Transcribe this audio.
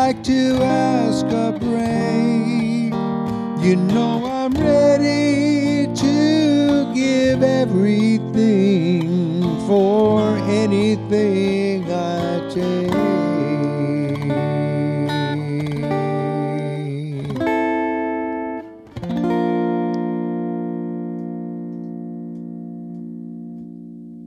like to ask or pray. You know I'm ready to give everything for anything.